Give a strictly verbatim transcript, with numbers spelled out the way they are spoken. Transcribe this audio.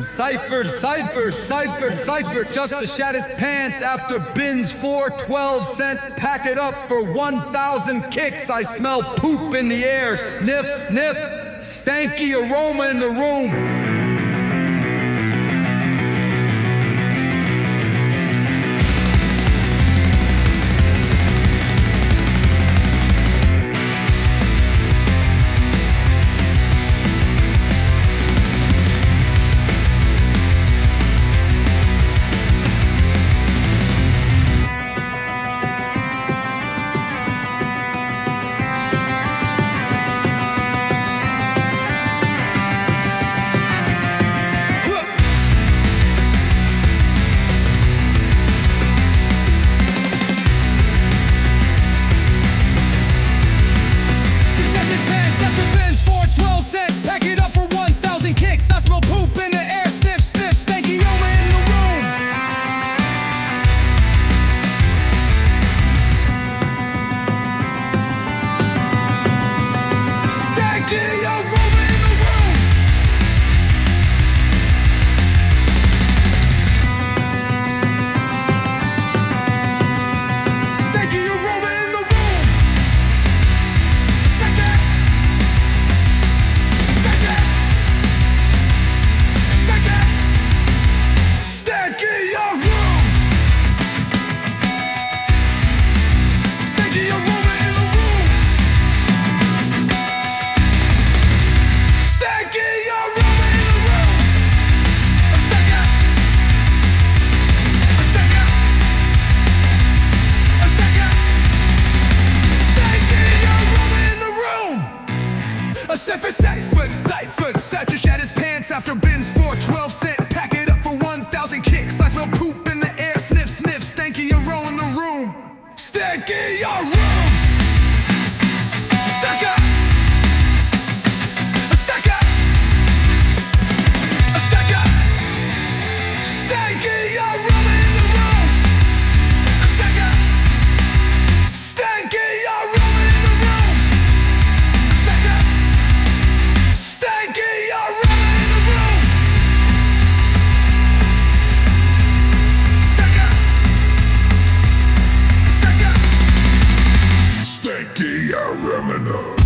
Cypher, Cypher, Cypher, Cypher, just to shat his pants after bins four twelve cent. Pack it up for one thousand kicks. I smell poop in the air. Sniff, sniff, stanky aroma in the room. Cypher, Cypher, Cypher, Satcher shat his pants after bins for twelve cent. Pack it up for one thousand kicks. I smell poop in the air. Sniff, sniff, stanky aroma in the room. Stanky aroma. Stack up. Stack up. Stack up. Stanky aroma in the room. Stack up. Stanky aroma in the room. Stack up. Stanky aroma in the room. Stack up. Stack up. Stanky aroma.